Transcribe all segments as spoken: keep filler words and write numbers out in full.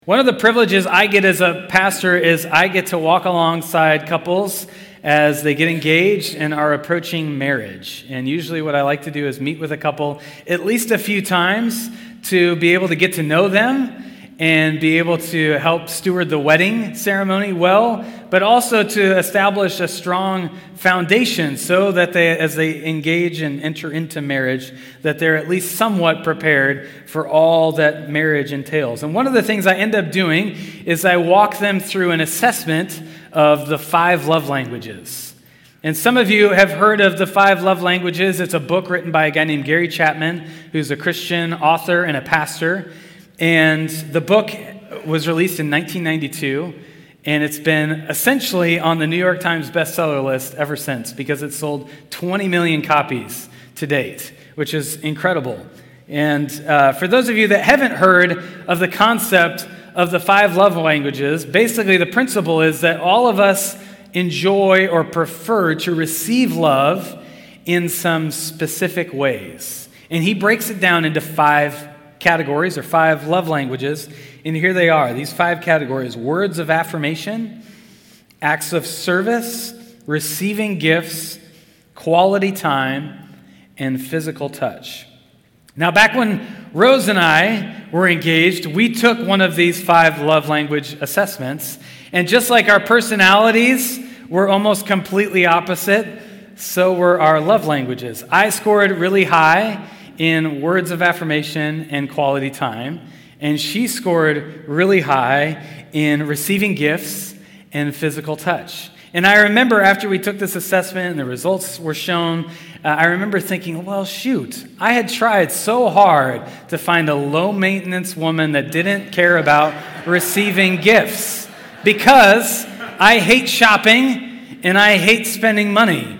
One of the privileges I get as a pastor is I get to walk alongside couples as they get engaged and are approaching marriage. And usually what I like to do is meet with a couple at least a few times to be able to get to know them and be able to help steward the wedding ceremony well, but also to establish a strong foundation so that they, as they engage and enter into marriage, that they're at least somewhat prepared for all that marriage entails. And one of the things I end up doing is I walk them through an assessment of the five love languages. And some of you have heard of the five love languages. It's a book written by a guy named Gary Chapman, who's a Christian author and a pastor. And the book was released in nineteen ninety-two, and it's been essentially on the New York Times bestseller list ever since because it's sold twenty million copies to date, which is incredible. And uh, for those of you that haven't heard of the concept of the five love languages, basically the principle is that all of us enjoy or prefer to receive love in some specific ways. And he breaks it down into five categories or five love languages, and here they are. These five categories: words of affirmation, acts of service, receiving gifts, quality time, and physical touch. Now, back when Rose and I were engaged, we took one of these five love language assessments, and just like our personalities were almost completely opposite, so were our love languages. I scored really high in words of affirmation and quality time, and she scored really high in receiving gifts and physical touch. And I remember after we took this assessment and the results were shown, uh, I remember thinking, well, shoot, I had tried so hard to find a low-maintenance woman that didn't care about receiving gifts because I hate shopping and I hate spending money.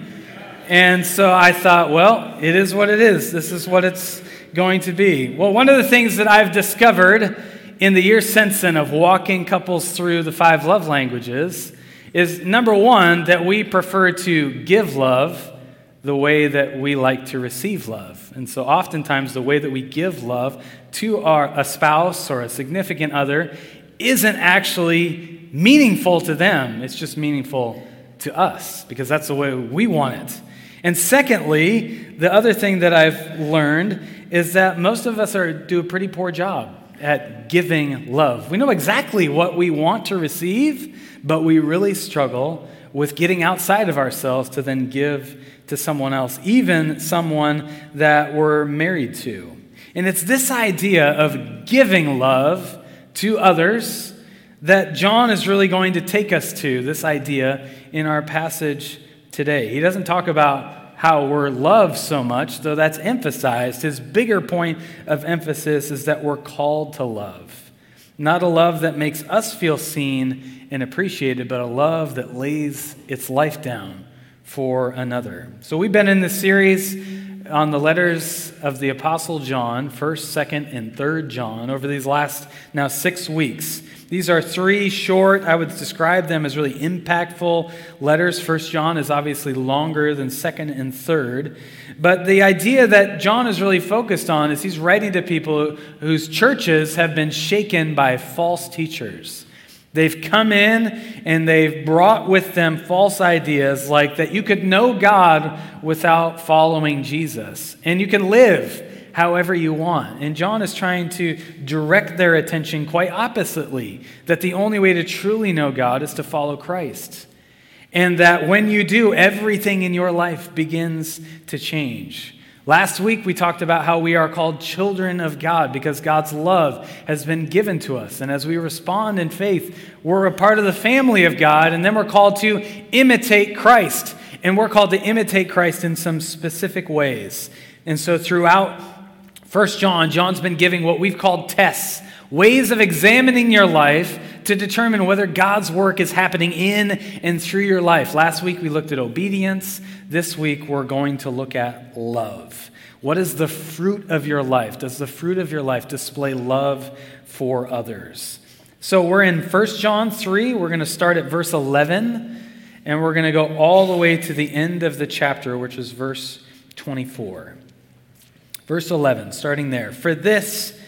And so I thought, well, it is what it is. This is what it's going to be. Well, one of the things that I've discovered in the years since then of walking couples through the five love languages is, number one, that we prefer to give love the way that we like to receive love. And so oftentimes the way that we give love to our a spouse or a significant other isn't actually meaningful to them. It's just meaningful to us because that's the way we want it. And secondly, the other thing that I've learned is that most of us are do a pretty poor job at giving love. We know exactly what we want to receive, but we really struggle with getting outside of ourselves to then give to someone else, even someone that we're married to. And it's this idea of giving love to others that John is really going to take us to, this idea in our passage today. He doesn't talk about how we're loved so much, though that's emphasized. His bigger point of emphasis is that we're called to love. Not a love that makes us feel seen and appreciated, but a love that lays its life down for another. So we've been in this series on the letters of the Apostle John, first, second, and third John, over these last now six weeks. These are three short, I would describe them as really impactful letters. First John is obviously longer than second and third. But the idea that John is really focused on is he's writing to people whose churches have been shaken by false teachers. They've come in and they've brought with them false ideas like that you could know God without following Jesus. And you can live however you want. And John is trying to direct their attention quite oppositely, that the only way to truly know God is to follow Christ. And that when you do, everything in your life begins to change. Last week, we talked about how we are called children of God because God's love has been given to us. And as we respond in faith, we're a part of the family of God, and then we're called to imitate Christ. And we're called to imitate Christ in some specific ways. And so throughout First John, John's been giving what we've called tests, ways of examining your life to determine whether God's work is happening in and through your life. Last week we looked at obedience. This week we're going to look at love. What is the fruit of your life? Does the fruit of your life display love for others? So we're in First John three. We're going to start at verse eleven, and we're going to go all the way to the end of the chapter, which is verse twenty-four. Verse eleven, starting there. For this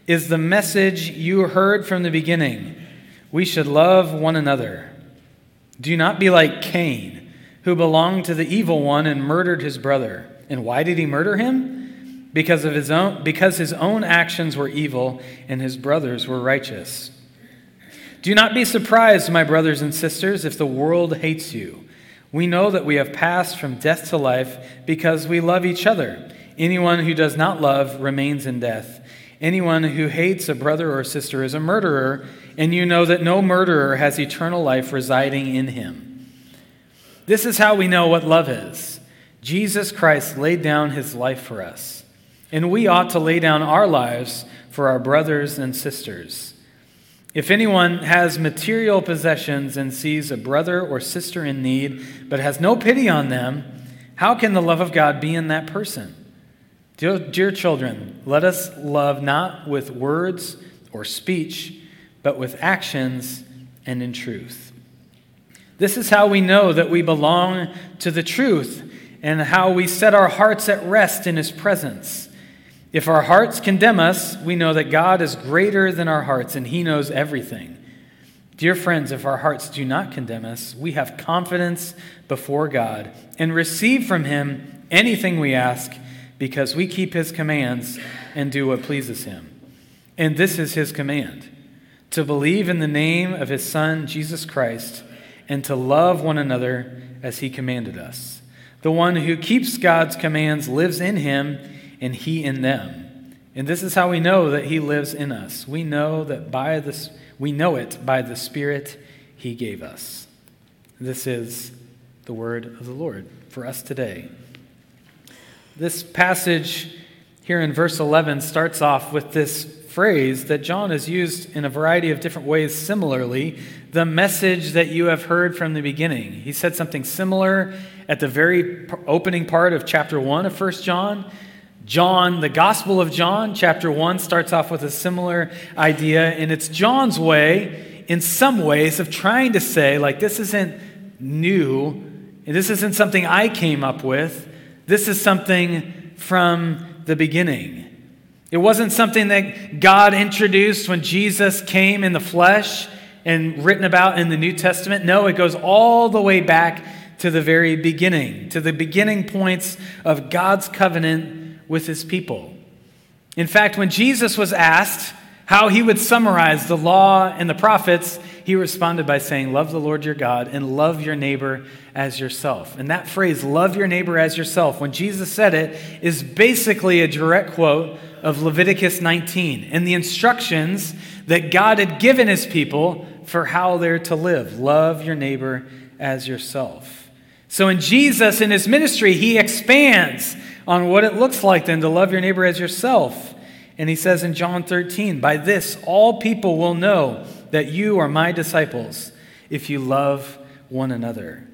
is the message you heard from the beginning. We should love one another. Do not be like Cain, who belonged to the evil one and murdered his brother. And why did he murder him? Because of his own because his own actions were evil and his brothers were righteous. Do not be surprised, my brothers and sisters, if the world hates you. We know that we have passed from death to life because we love each other. Anyone who does not love remains in death. Anyone who hates a brother or sister is a murderer, and you know that no murderer has eternal life residing in him. This is how we know what love is. Jesus Christ laid down his life for us, and we ought to lay down our lives for our brothers and sisters. If anyone has material possessions and sees a brother or sister in need, but has no pity on them, how can the love of God be in that person? Dear, dear children, let us love not with words or speech, but with actions and in truth. This is how we know that we belong to the truth and how we set our hearts at rest in his presence. If our hearts condemn us, we know that God is greater than our hearts and he knows everything. Dear friends, if our hearts do not condemn us, we have confidence before God and receive from him anything we ask because we keep his commands and do what pleases him. And this is his command, to believe in the name of his Son, Jesus Christ, and to love one another as he commanded us. The one who keeps God's commands lives in him and he in them. And this is how we know that he lives in us. We know that by this, we know it by the Spirit he gave us. This is the word of the Lord for us today. This passage here in verse eleven starts off with this phrase that John has used in a variety of different ways similarly, the message that you have heard from the beginning. He said something similar at the very opening part of chapter one of First John. John, the Gospel of John, chapter one, starts off with a similar idea, and it's John's way, in some ways, of trying to say, like, this isn't new, and this isn't something I came up with, this is something from the beginning. It wasn't something that God introduced when Jesus came in the flesh and written about in the New Testament. No, it goes all the way back to the very beginning, to the beginning points of God's covenant with his people. In fact, when Jesus was asked how he would summarize the law and the prophets, he responded by saying, love the Lord your God and love your neighbor as yourself. And that phrase, love your neighbor as yourself, when Jesus said it, is basically a direct quote of Leviticus nineteen and the instructions that God had given his people for how they're to live. Love your neighbor as yourself. So in Jesus, in his ministry, he expands on what it looks like then to love your neighbor as yourself. And he says in John thirteen, by this all people will know that you are my disciples if you love one another.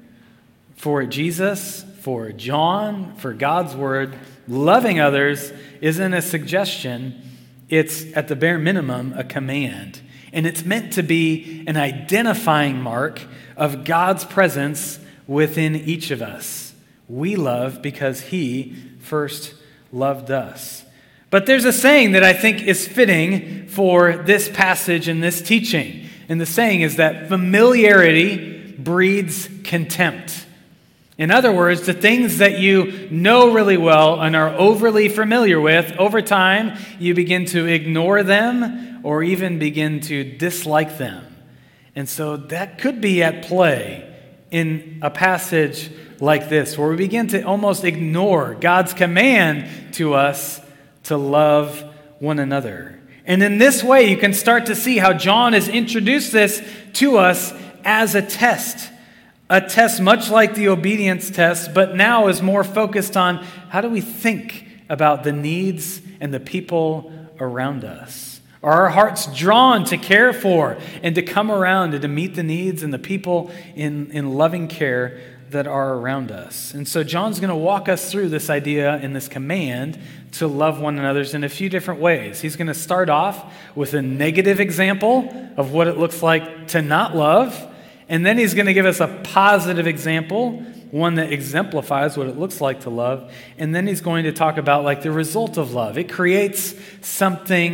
For Jesus, for John, for God's word, loving others isn't a suggestion. It's at the bare minimum a command. And it's meant to be an identifying mark of God's presence within each of us. We love because he first loved us. But there's a saying that I think is fitting for this passage and this teaching. And the saying is that familiarity breeds contempt. In other words, the things that you know really well and are overly familiar with, over time, you begin to ignore them or even begin to dislike them. And so that could be at play in a passage like this, where we begin to almost ignore God's command to us to love one another. And in this way, you can start to see how John has introduced this to us as a test. A test much like the obedience test, but now is more focused on how do we think about the needs and the people around us? Are our hearts drawn to care for and to come around and to meet the needs and the people in, in loving care that are around us? And so John's going to walk us through this idea and this command to love one another in a few different ways. He's going to start off with a negative example of what it looks like to not love. And then he's going to give us a positive example, one that exemplifies what it looks like to love. And then he's going to talk about like the result of love. It creates something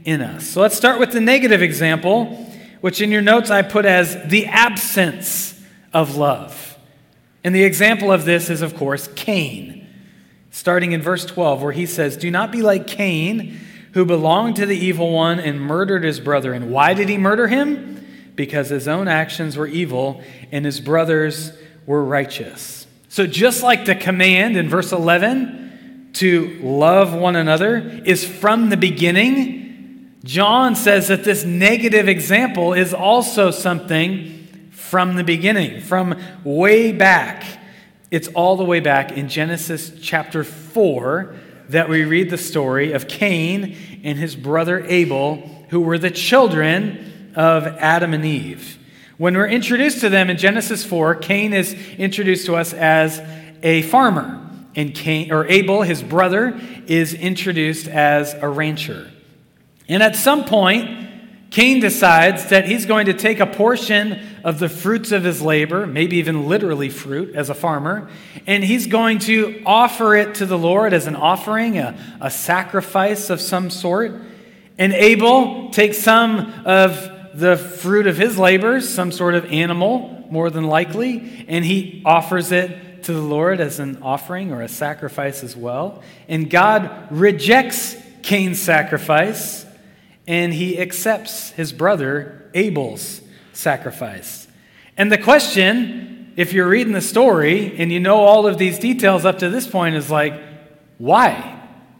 in us. So let's start with the negative example, which in your notes I put as the absence of love. And the example of this is, of course, Cain. Starting in verse twelve, where he says, "Do not be like Cain, who belonged to the evil one and murdered his brother." And why did he murder him? Because his own actions were evil and his brothers were righteous. So just like the command in verse eleven to love one another is from the beginning, John says that this negative example is also something from the beginning, from way back. It's all the way back in Genesis chapter four that we read the story of Cain and his brother Abel, who were the children of Adam and Eve. When we're introduced to them in Genesis four, Cain is introduced to us as a farmer, and Cain, or Abel, his brother, is introduced as a rancher. And at some point, Cain decides that he's going to take a portion of the fruits of his labor, maybe even literally fruit as a farmer, and he's going to offer it to the Lord as an offering, a, a sacrifice of some sort. And Abel takes some of the fruit of his labors, some sort of animal, more than likely, and he offers it to the Lord as an offering or a sacrifice as well. And God rejects Cain's sacrifice, and he accepts his brother Abel's sacrifice. And the question, if you're reading the story and you know all of these details up to this point, is like, why?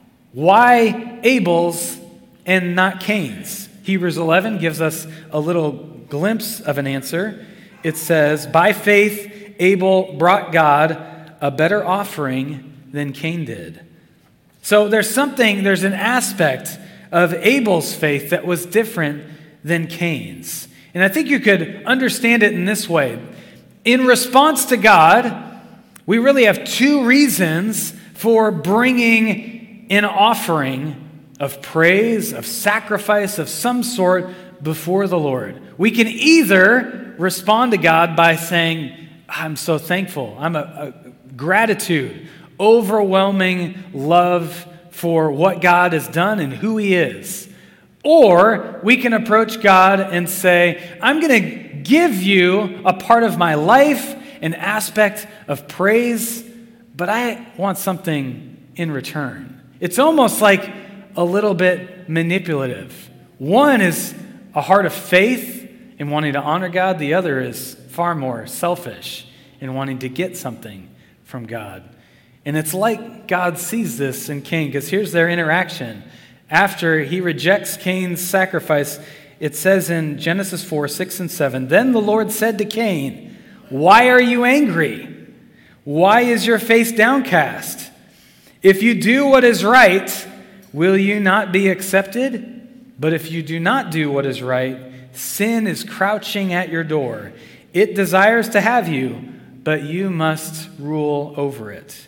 Why Abel's and not Cain's? Hebrews eleven gives us a little glimpse of an answer. It says, "By faith Abel brought God a better offering than Cain did." So there's something, there's an aspect of Abel's faith that was different than Cain's. And I think you could understand it in this way. In response to God, we really have two reasons for bringing an offering of praise, of sacrifice of some sort before the Lord. We can either respond to God by saying, "I'm so thankful. I'm a, a gratitude, overwhelming love for what God has done and who He is." Or we can approach God and say, "I'm going to give you a part of my life, an aspect of praise, but I want something in return." It's almost like a little bit manipulative. One is a heart of faith in wanting to honor God. The other is far more selfish in wanting to get something from God. And it's like God sees this in Cain, because here's their interaction. After he rejects Cain's sacrifice, it says in Genesis four, six and seven, "Then the Lord said to Cain, 'Why are you angry? Why is your face downcast? If you do what is right, will you not be accepted? But if you do not do what is right, sin is crouching at your door. It desires to have you, but you must rule over it.'"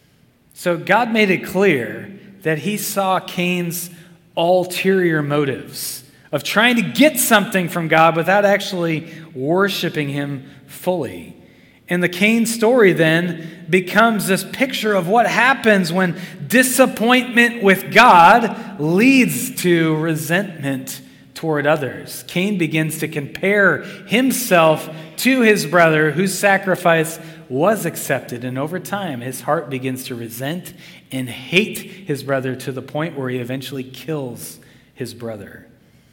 So God made it clear that He saw Cain's ulterior motives of trying to get something from God without actually worshiping Him fully. And the Cain story then becomes this picture of what happens when disappointment with God leads to resentment toward others. Cain begins to compare himself to his brother whose sacrifice was accepted. And over time, his heart begins to resent and hate his brother to the point where he eventually kills his brother.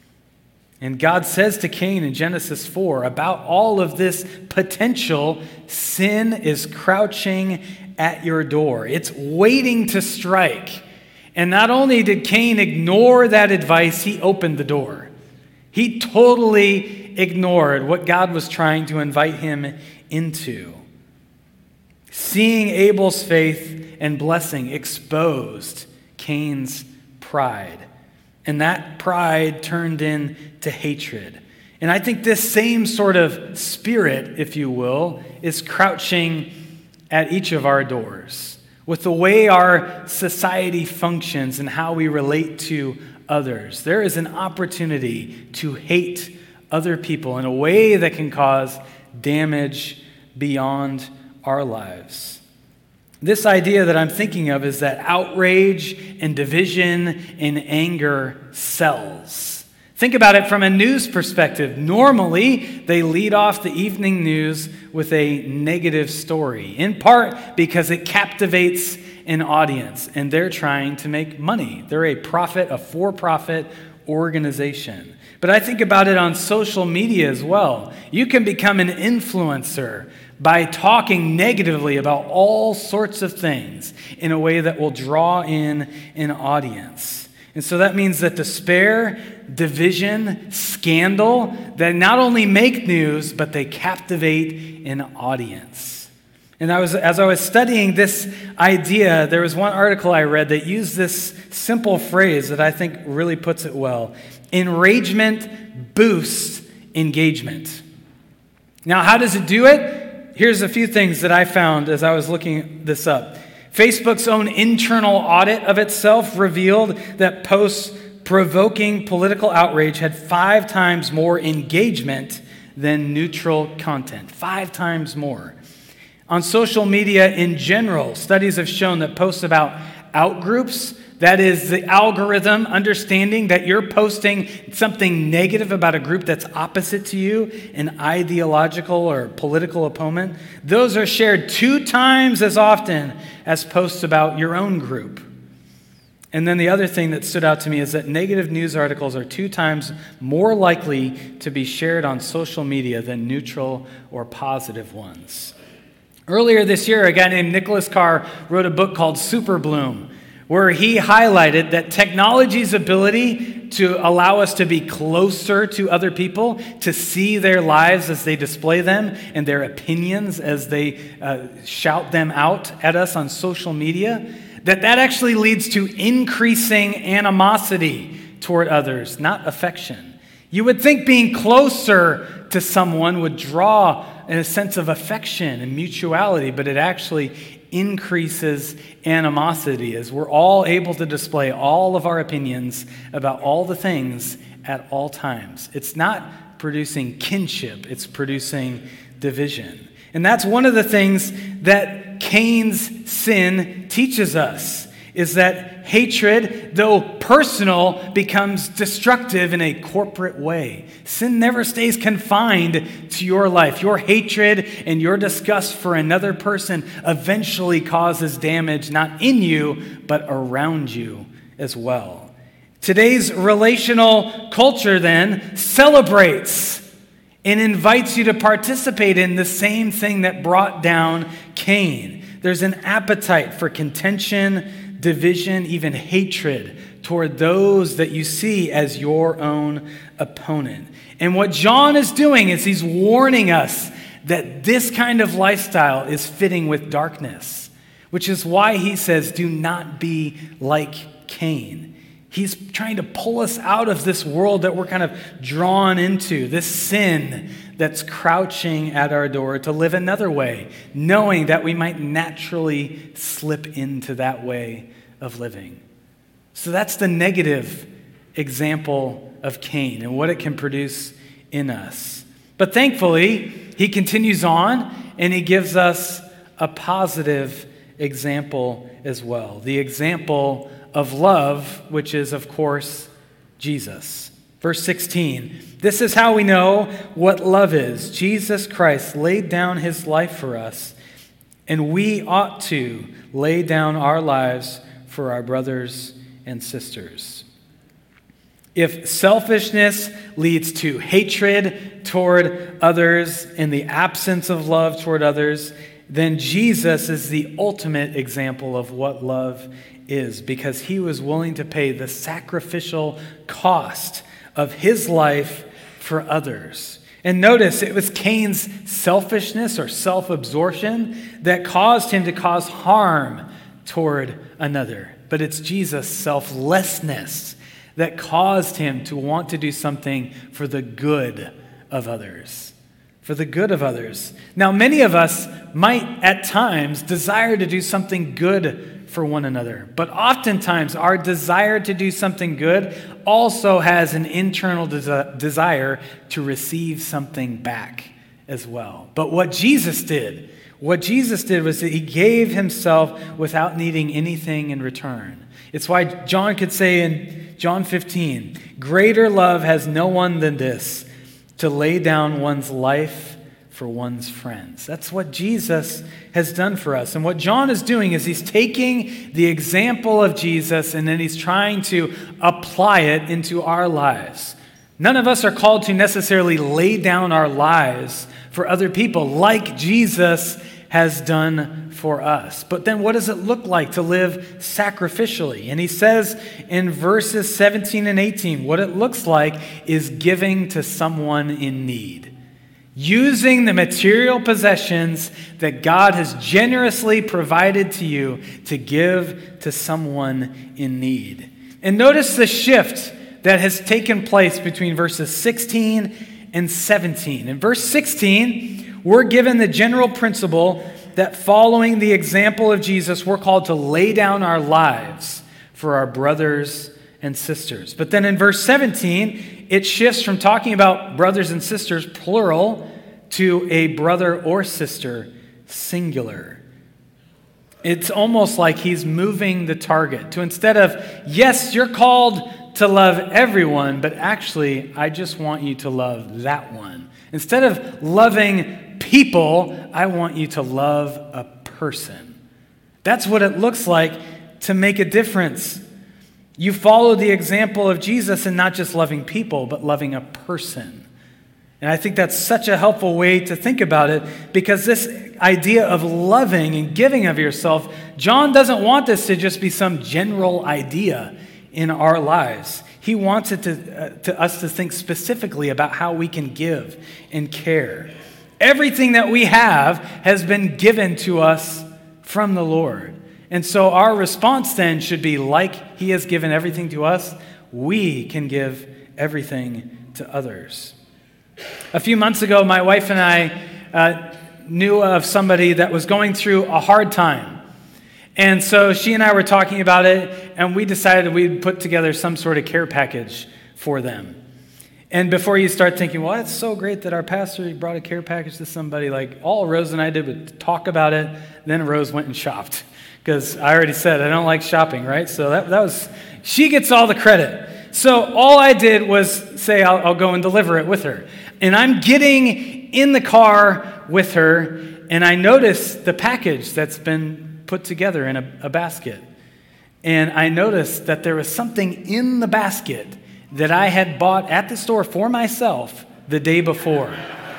And God says to Cain in Genesis four about all of this potential, sin is crouching at your door. It's waiting to strike. And not only did Cain ignore that advice, he opened the door. He totally ignored what God was trying to invite him into. Seeing Abel's faith and blessing exposed Cain's pride. And that pride turned into hatred. And I think this same sort of spirit, if you will, is crouching at each of our doors. With the way our society functions and how we relate to others, there is an opportunity to hate other people in a way that can cause damage beyond our lives. This idea that I'm thinking of is that outrage and division and anger sells. Think about it from a news perspective. Normally, they lead off the evening news with a negative story, in part because it captivates an audience, and they're trying to make money. They're a profit, a for-profit organization. But I think about it on social media as well. You can become an influencer by talking negatively about all sorts of things in a way that will draw in an audience. And so that means that despair, division, scandal, that not only make news, but they captivate an audience. And I was, as I was studying this idea, there was one article I read that used this simple phrase that I think really puts it well. Enragement boosts engagement. Now, how does it do it? Here's a few things that I found as I was looking this up. Facebook's own internal audit of itself revealed that posts provoking political outrage had five times more engagement than neutral content. Five times more. On social media in general, studies have shown that posts about outgroups, that is the algorithm understanding that you're posting something negative about a group that's opposite to you, an ideological or political opponent, those are shared two times as often as posts about your own group. And then the other thing that stood out to me is that negative news articles are two times more likely to be shared on social media than neutral or positive ones. Earlier this year, a guy named Nicholas Carr wrote a book called Super Bloom, where he highlighted that technology's ability to allow us to be closer to other people, to see their lives as they display them and their opinions as they uh, shout them out at us on social media, that that actually leads to increasing animosity toward others, not affection. You would think being closer to someone would draw a sense of affection and mutuality, but it actually increases animosity as we're all able to display all of our opinions about all the things at all times. It's not producing kinship, it's producing division. And that's one of the things that Cain's sin teaches us, is that hatred, though personal, becomes destructive in a corporate way. Sin never stays confined to your life. Your hatred and your disgust for another person eventually causes damage not in you, but around you as well. Today's relational culture then celebrates and invites you to participate in the same thing that brought down Cain. There's an appetite for contention, division, even hatred toward those that you see as your own opponent. And what John is doing is he's warning us that this kind of lifestyle is fitting with darkness, which is why he says, do not be like Cain. He's trying to pull us out of this world that we're kind of drawn into, this sin that's crouching at our door, to live another way, knowing that we might naturally slip into that way of living. So that's the negative example of Cain and what it can produce in us. But thankfully, he continues on and he gives us a positive example as well. The example of love, which is, of course, Jesus. Verse sixteen, this is how we know what love is. Jesus Christ laid down his life for us, and we ought to lay down our lives for our brothers and sisters. If selfishness leads to hatred toward others and the absence of love toward others, then Jesus is the ultimate example of what love is, because he was willing to pay the sacrificial cost of his life for others. And notice, it was Cain's selfishness or self-absorption that caused him to cause harm toward another. But it's Jesus' selflessness that caused him to want to do something for the good of others. For the good of others. Now, many of us might at times desire to do something good for one another. But oftentimes, our desire to do something good also has an internal desi- desire to receive something back as well. But what Jesus did, what Jesus did was that he gave himself without needing anything in return. It's why John could say in John fifteen, greater love has no one than this, to lay down one's life for one's friends. That's what Jesus has done for us. And what John is doing is he's taking the example of Jesus and then he's trying to apply it into our lives. None of us are called to necessarily lay down our lives for other people like Jesus has done for us. But then what does it look like to live sacrificially? And he says in verses seventeen and eighteen, what it looks like is giving to someone in need. Using the material possessions that God has generously provided to you to give to someone in need. And notice the shift that has taken place between verses sixteen and seventeen. In verse sixteen, we're given the general principle that following the example of Jesus, we're called to lay down our lives for our brothers and sisters. But then in verse seventeen, it shifts from talking about brothers and sisters, plural, to a brother or sister, singular. It's almost like he's moving the target to instead of, yes, you're called to love everyone, but actually, I just want you to love that one. Instead of loving people, I want you to love a person. That's what it looks like to make a difference. You follow the example of Jesus in not just loving people, but loving a person. And I think that's such a helpful way to think about it, because this idea of loving and giving of yourself, John doesn't want this to just be some general idea in our lives. He wants it to, uh, to us to think specifically about how we can give and care. Everything that we have has been given to us from the Lord. And so our response then should be, like he has given everything to us, we can give everything to others. A few months ago, my wife and I uh, knew of somebody that was going through a hard time. And so she and I were talking about it, and we decided we'd put together some sort of care package for them. And before you start thinking, well, it's so great that our pastor brought a care package to somebody, like all Rose and I did was talk about it, then Rose went and shopped. Because I already said I don't like shopping, right? So that, that was, she gets all the credit. So all I did was say I'll, I'll go and deliver it with her. And I'm getting in the car with her, and I notice the package that's been put together in a, a basket. And I noticed that there was something in the basket that I had bought at the store for myself the day before.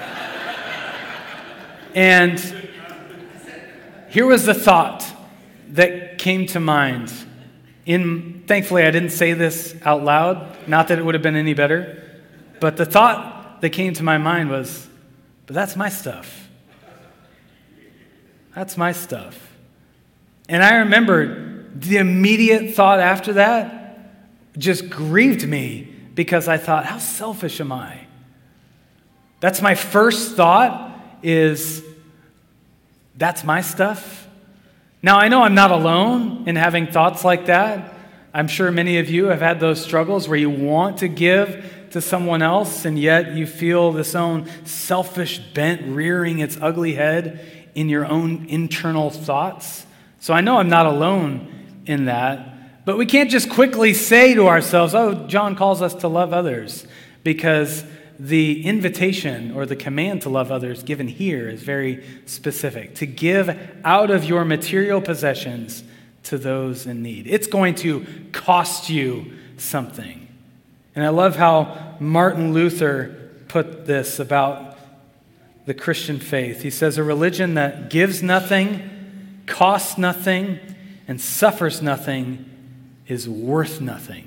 And here was the thought that came to mind. In, thankfully, I didn't say this out loud, not that it would have been any better, but the thought that came to my mind was, but that's my stuff. That's my stuff. And I remember the immediate thought after that just grieved me, because I thought, how selfish am I? That's my first thought, is that's my stuff. Now, I know I'm not alone in having thoughts like that. I'm sure many of you have had those struggles where you want to give to someone else, and yet you feel this own selfish bent rearing its ugly head in your own internal thoughts. So I know I'm not alone in that. But we can't just quickly say to ourselves, oh, John calls us to love others, because the invitation or the command to love others given here is very specific. To give out of your material possessions to those in need. It's going to cost you something. And I love how Martin Luther put this about the Christian faith. He says, a religion that gives nothing, costs nothing, and suffers nothing is worth nothing.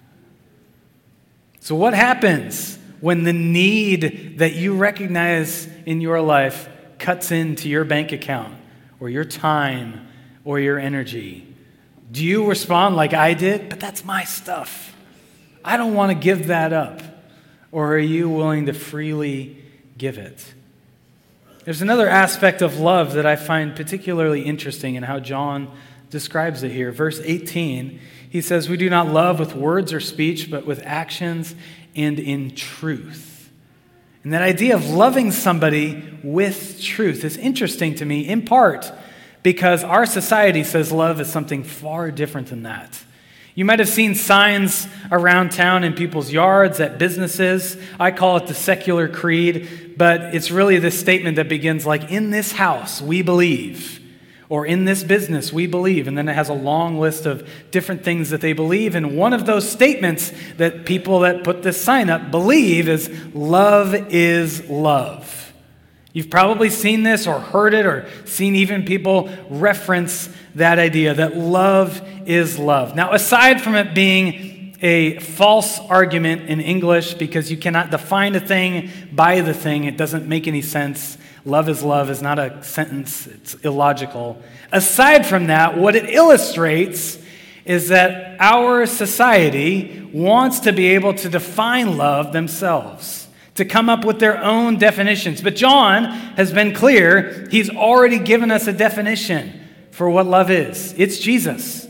So what happens when the need that you recognize in your life cuts into your bank account or your time or your energy? Do you respond like I did? But that's my stuff. I don't want to give that up. Or are you willing to freely give it? There's another aspect of love that I find particularly interesting in how John describes it here. Verse eighteen, he says, we do not love with words or speech, but with actions and in truth. And that idea of loving somebody with truth is interesting to me, in part because our society says love is something far different than that. You might have seen signs around town in people's yards, at businesses. I call it the secular creed, but it's really this statement that begins like, in this house, we believe. Or in this business, we believe. And then it has a long list of different things that they believe. And one of those statements that people that put this sign up believe is, love is love. You've probably seen this or heard it or seen even people reference that idea, that love is love. Now, aside from it being a false argument in English because you cannot define a thing by the thing, it doesn't make any sense. Love is love is not a sentence, it's illogical. Aside from that, what it illustrates is that our society wants to be able to define love themselves, to come up with their own definitions. But John has been clear, he's already given us a definition for what love is. It's Jesus.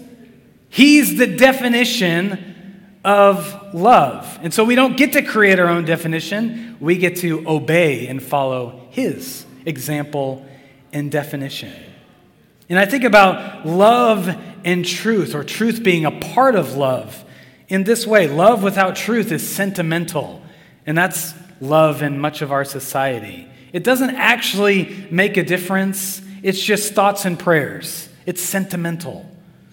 He's the definition of love. And so we don't get to create our own definition. We get to obey and follow his example and definition. And I think about love and truth, or truth being a part of love, in this way. Love without truth is sentimental. And that's love in much of our society. It doesn't actually make a difference. It's just thoughts and prayers. It's sentimental.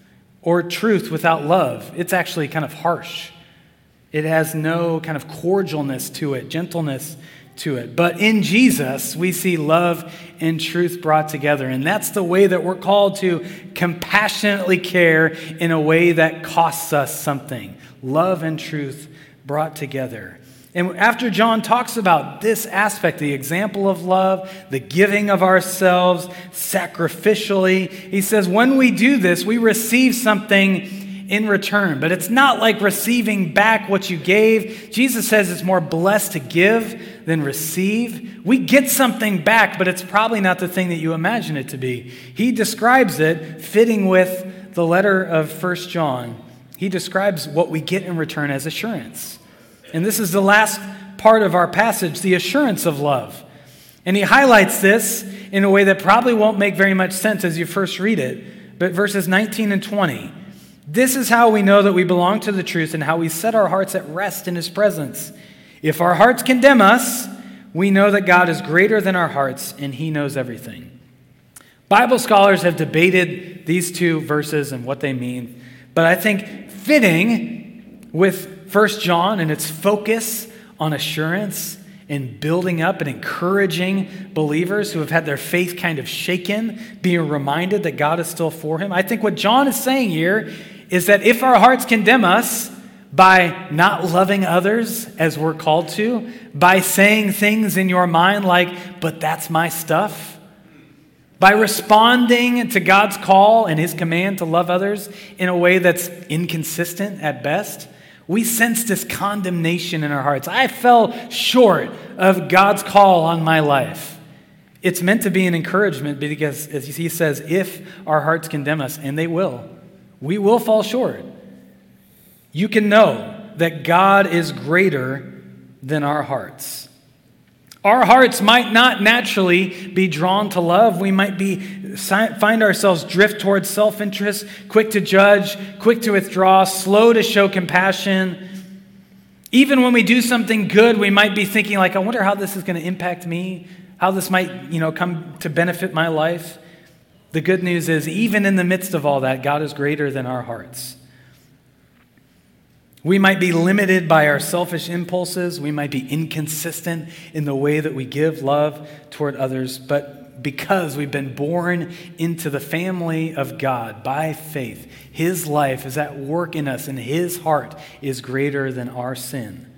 Or truth without love, it's actually kind of harsh. It has no kind of cordialness to it, gentleness to it. But in Jesus, we see love and truth brought together. And that's the way that we're called to compassionately care in a way that costs us something. Love and truth brought together. And after John talks about this aspect, the example of love, the giving of ourselves sacrificially, he says when we do this, we receive something in return. But it's not like receiving back what you gave. Jesus says it's more blessed to give than receive. We get something back, but it's probably not the thing that you imagine it to be. He describes it fitting with the letter of First John. He describes what we get in return as assurance. And this is the last part of our passage, the assurance of love. And he highlights this in a way that probably won't make very much sense as you first read it. But verses nineteen and twenty, this is how we know that we belong to the truth and how we set our hearts at rest in his presence. If our hearts condemn us, we know that God is greater than our hearts and he knows everything. Bible scholars have debated these two verses and what they mean. But I think fitting with First John and its focus on assurance and building up and encouraging believers who have had their faith kind of shaken, being reminded that God is still for him. I think what John is saying here is that if our hearts condemn us by not loving others as we're called to, by saying things in your mind like, but that's my stuff, by responding to God's call and his command to love others in a way that's inconsistent at best, we sense this condemnation in our hearts. I fell short of God's call on my life. It's meant to be an encouragement because, as he says, if our hearts condemn us, and they will, we will fall short. You can know that God is greater than our hearts. Our hearts might not naturally be drawn to love. We might be find ourselves drift towards self-interest, quick to judge, quick to withdraw, slow to show compassion. Even when we do something good, we might be thinking like, I wonder how this is going to impact me, how this might, you know, come to benefit my life. The good news is, even in the midst of all that, God is greater than our hearts. We might be limited by our selfish impulses. We might be inconsistent in the way that we give love toward others. But because we've been born into the family of God by faith, his life is at work in us and his heart is greater than our sin.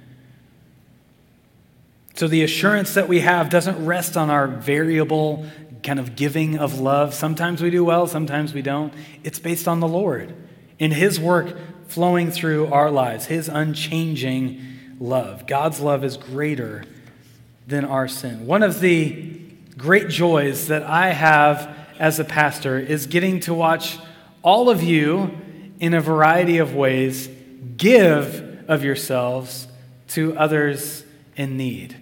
So the assurance that we have doesn't rest on our variable kind of giving of love. Sometimes we do well, sometimes we don't. It's based on the Lord in his work flowing through our lives, his unchanging love. God's love is greater than our sin. One of the great joys that I have as a pastor is getting to watch all of you in a variety of ways give of yourselves to others in need.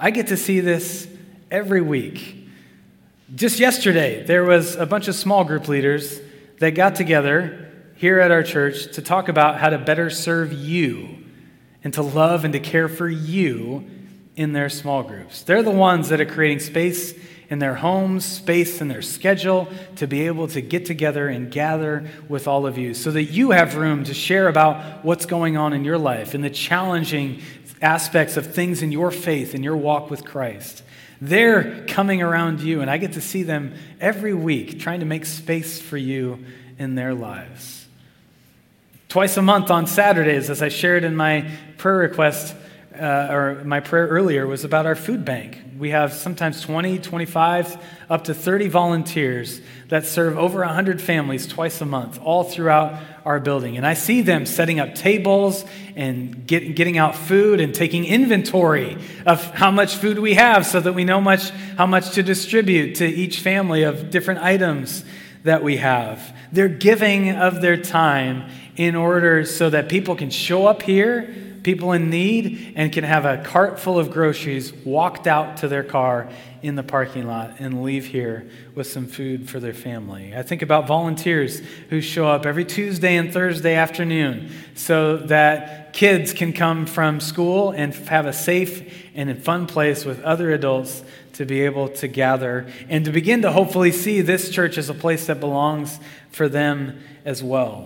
I get to see this every week. Just yesterday, there was a bunch of small group leaders that got together here at our church to talk about how to better serve you and to love and to care for you in their small groups. They're the ones that are creating space in their homes, space in their schedule to be able to get together and gather with all of you so that you have room to share about what's going on in your life and the challenging aspects of things in your faith and your walk with Christ. They're coming around you, and I get to see them every week trying to make space for you in their lives. Twice a month on Saturdays, as I shared in my prayer request, uh, or my prayer earlier, was about our food bank. We have sometimes twenty, twenty-five, up to thirty volunteers that serve over one hundred families twice a month, all throughout our building. And I see them setting up tables and get, getting out food and taking inventory of how much food we have so that we know much how much to distribute to each family of different items that we have. They're giving of their time in order so that people can show up here, people in need, and can have a cart full of groceries walked out to their car in the parking lot and leave here with some food for their family. I think about volunteers who show up every Tuesday and Thursday afternoon so that kids can come from school and have a safe and a fun place with other adults to be able to gather and to begin to hopefully see this church as a place that belongs for them as well.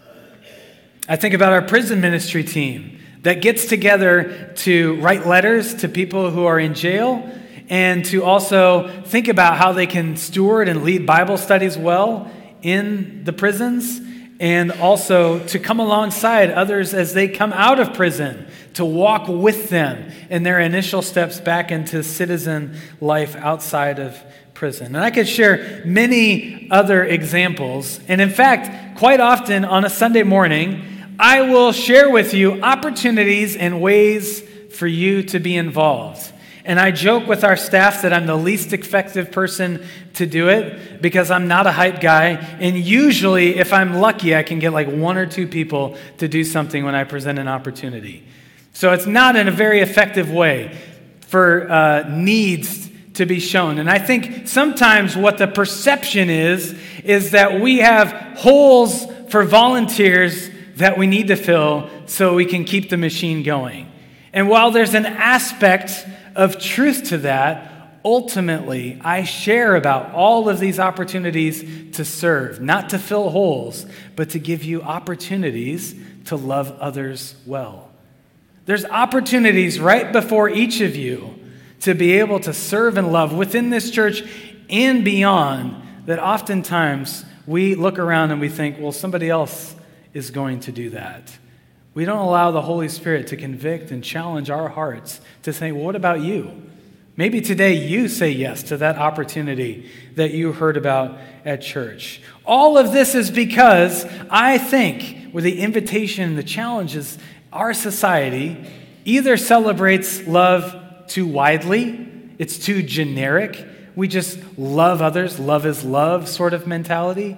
I think about our prison ministry team that gets together to write letters to people who are in jail and to also think about how they can steward and lead Bible studies well in the prisons, and also to come alongside others as they come out of prison, to walk with them in their initial steps back into citizen life outside of prison. And I could share many other examples. And in fact, quite often on a Sunday morning, I will share with you opportunities and ways for you to be involved. And I joke with our staff that I'm the least effective person to do it because I'm not a hype guy. And usually, if I'm lucky, I can get like one or two people to do something when I present an opportunity. So it's not in a very effective way for uh, needs to be shown. And I think sometimes what the perception is, is that we have holes for volunteers that we need to fill so we can keep the machine going. And while there's an aspect of truth to that, ultimately, I share about all of these opportunities to serve, not to fill holes, but to give you opportunities to love others well. There's opportunities right before each of you to be able to serve and love within this church and beyond that oftentimes we look around and we think, well, somebody else is going to do that. We don't allow the Holy Spirit to convict and challenge our hearts to say, well, what about you? Maybe today you say yes to that opportunity that you heard about at church. All of this is because I think with the invitation and the challenges, our society either celebrates love too widely, it's too generic, we just love others, love is love sort of mentality,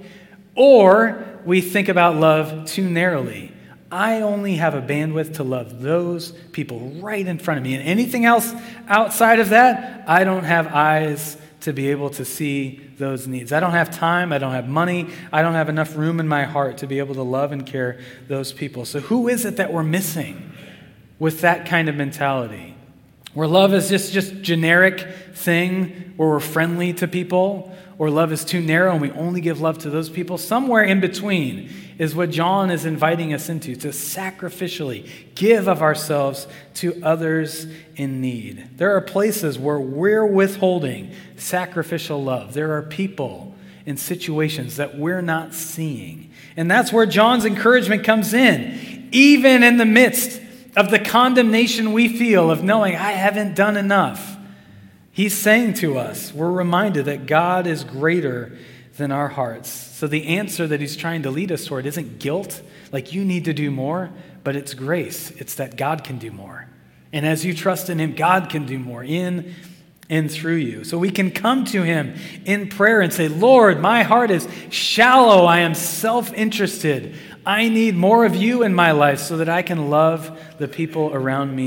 or we think about love too narrowly. I only have a bandwidth to love those people right in front of me. And anything else outside of that, I don't have eyes to be able to see those needs. I don't have time. I don't have money. I don't have enough room in my heart to be able to love and care those people. So who is it that we're missing with that kind of mentality? Where love is just just generic thing, where we're friendly to people, or love is too narrow and we only give love to those people. Somewhere in between is what John is inviting us into, to sacrificially give of ourselves to others in need. There are places where we're withholding sacrificial love. There are people in situations that we're not seeing. And that's where John's encouragement comes in. Even in the midst of the condemnation we feel of knowing I haven't done enough, he's saying to us, we're reminded that God is greater than our hearts. So the answer that he's trying to lead us toward isn't guilt, like you need to do more, but it's grace. It's that God can do more. And as you trust in him, God can do more in and through you. So we can come to him in prayer and say, Lord, my heart is shallow. I am self-interested. I need more of you in my life so that I can love the people around me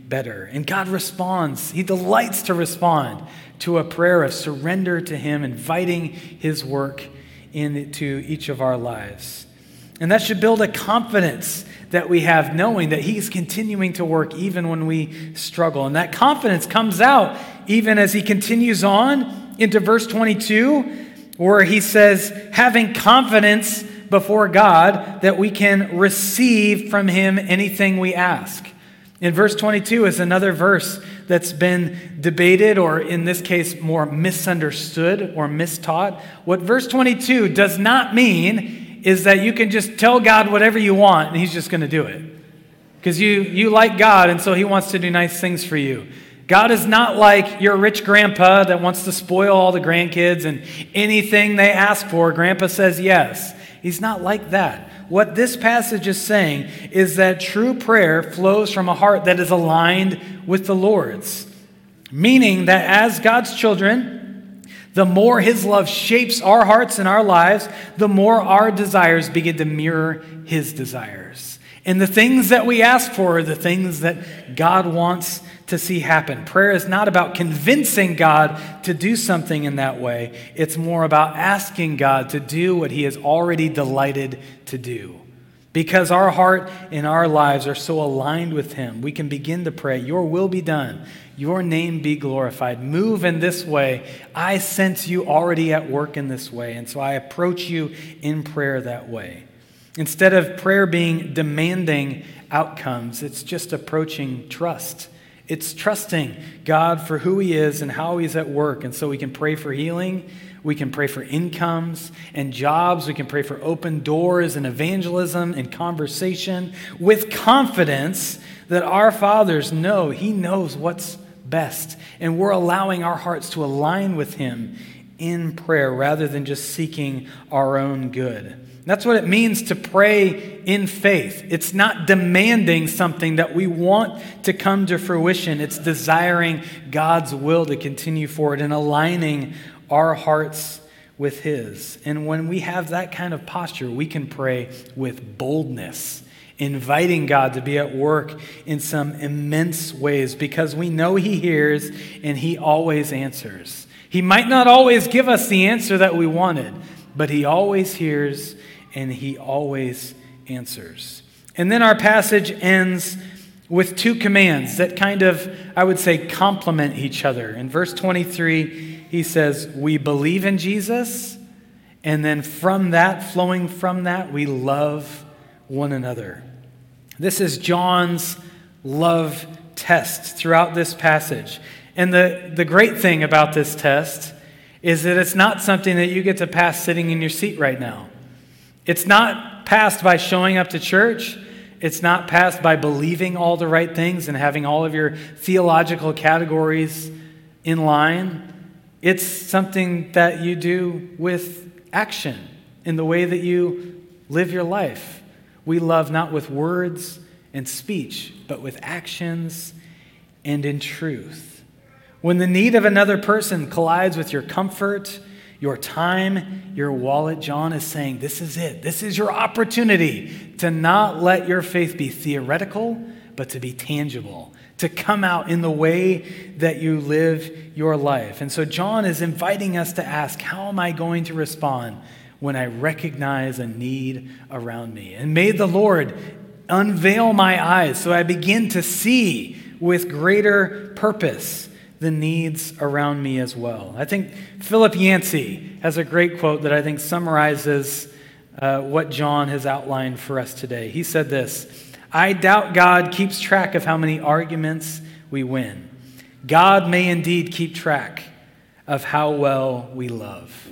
better. And God responds. He delights to respond to a prayer of surrender to him, inviting his work into each of our lives. And that should build a confidence that we have, knowing that he's continuing to work even when we struggle. And that confidence comes out even as he continues on into verse twenty-two, where he says, having confidence before God that we can receive from him anything we ask. In verse twenty-two is another verse that's been debated, or in this case, more misunderstood or mistaught. What verse twenty-two does not mean is that you can just tell God whatever you want and he's just going to do it. Because you, you like God, and so he wants to do nice things for you. God is not like your rich grandpa that wants to spoil all the grandkids, and anything they ask for, grandpa says yes. He's not like that. What this passage is saying is that true prayer flows from a heart that is aligned with the Lord's. Meaning that as God's children, the more his love shapes our hearts and our lives, the more our desires begin to mirror his desires. And the things that we ask for are the things that God wants to see happen. Prayer is not about convincing God to do something in that way. It's more about asking God to do what he is already delighted to do. Because our heart and our lives are so aligned with him, we can begin to pray, your will be done, your name be glorified. Move in this way. I sense you already at work in this way, and so I approach you in prayer that way. Instead of prayer being demanding outcomes, it's just approaching trust. It's trusting God for who he is and how he's at work, and so we can pray for healing. We can pray for incomes and jobs. We can pray for open doors and evangelism and conversation with confidence that our fathers know he knows what's best. And we're allowing our hearts to align with him in prayer rather than just seeking our own good. That's what it means to pray in faith. It's not demanding something that we want to come to fruition. It's desiring God's will to continue forward and aligning our hearts with his. And when we have that kind of posture, we can pray with boldness, inviting God to be at work in some immense ways because we know he hears and he always answers. He might not always give us the answer that we wanted, but he always hears and he always answers. And then our passage ends with two commands that kind of, I would say, complement each other. In verse twenty-three, he says, we believe in Jesus, and then from that, flowing from that, we love one another. This is John's love test throughout this passage. And the, the great thing about this test is that it's not something that you get to pass sitting in your seat right now. It's not passed by showing up to church. It's not passed by believing all the right things and having all of your theological categories in line. It's something that you do with action in the way that you live your life. We love not with words and speech, but with actions and in truth. When the need of another person collides with your comfort, your time, your wallet, John is saying, this is it. This is your opportunity to not let your faith be theoretical, but to be tangible, to come out in the way that you live your life. And so John is inviting us to ask, how am I going to respond when I recognize a need around me? And may the Lord unveil my eyes so I begin to see with greater purpose the needs around me as well. I think Philip Yancey has a great quote that I think summarizes uh, what John has outlined for us today. He said this, I doubt God keeps track of how many arguments we win. God may indeed keep track of how well we love.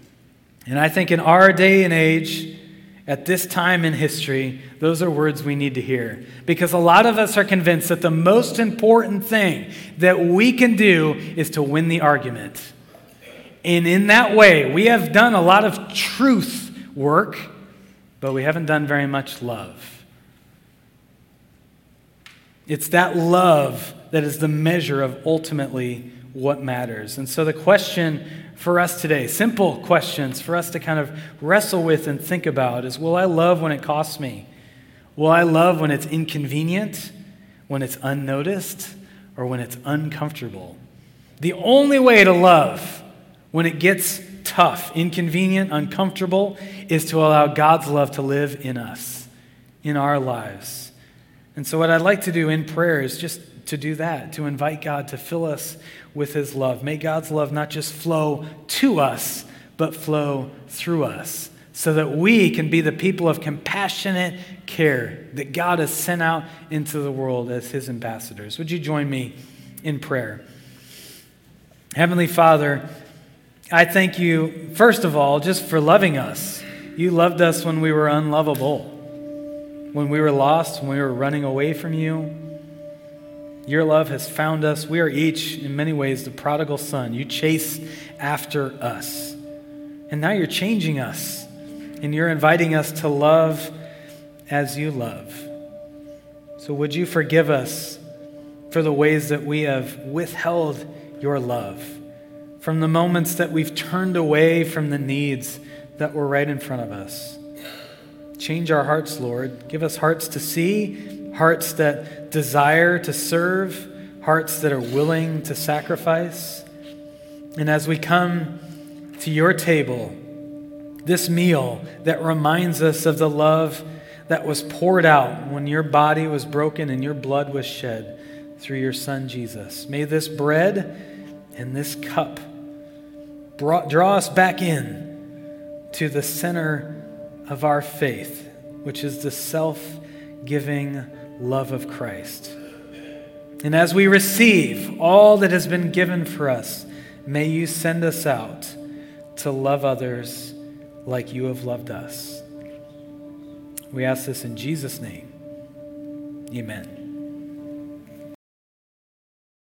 And I think in our day and age, at this time in history, those are words we need to hear. Because a lot of us are convinced that the most important thing that we can do is to win the argument. And in that way, we have done a lot of truth work, but we haven't done very much love. It's that love that is the measure of ultimately what matters. And so the question for us today, simple questions for us to kind of wrestle with and think about is, will I love when it costs me? Will I love when it's inconvenient? when it's unnoticed, or when it's uncomfortable. The only way to love when it gets tough, inconvenient, uncomfortable, is to allow God's love to live in us, in our lives. And so what I'd like to do in prayer is just to do that, to invite God to fill us with his love. May God's love not just flow to us, but flow through us, so that we can be the people of compassionate care that God has sent out into the world as his ambassadors. Would you join me in prayer? Heavenly Father, I thank you, first of all, just for loving us. You loved us when we were unlovable, when we were lost, when we were running away from you. Your love has found us. We are each, in many ways, the prodigal son. You chased after us. And now you're changing us. And you're inviting us to love as you love. So would you forgive us for the ways that we have withheld your love, from the moments that we've turned away from the needs that were right in front of us. Change our hearts, Lord. Give us hearts to see, hearts that desire to serve, hearts that are willing to sacrifice. And as we come to your table, this meal that reminds us of the love that was poured out when your body was broken and your blood was shed through your Son, Jesus. May this bread and this cup brought, draw us back in to the center of our faith, which is the self-giving love of Christ. And as we receive all that has been given for us, may you send us out to love others like you have loved us. We ask this in Jesus' name. Amen.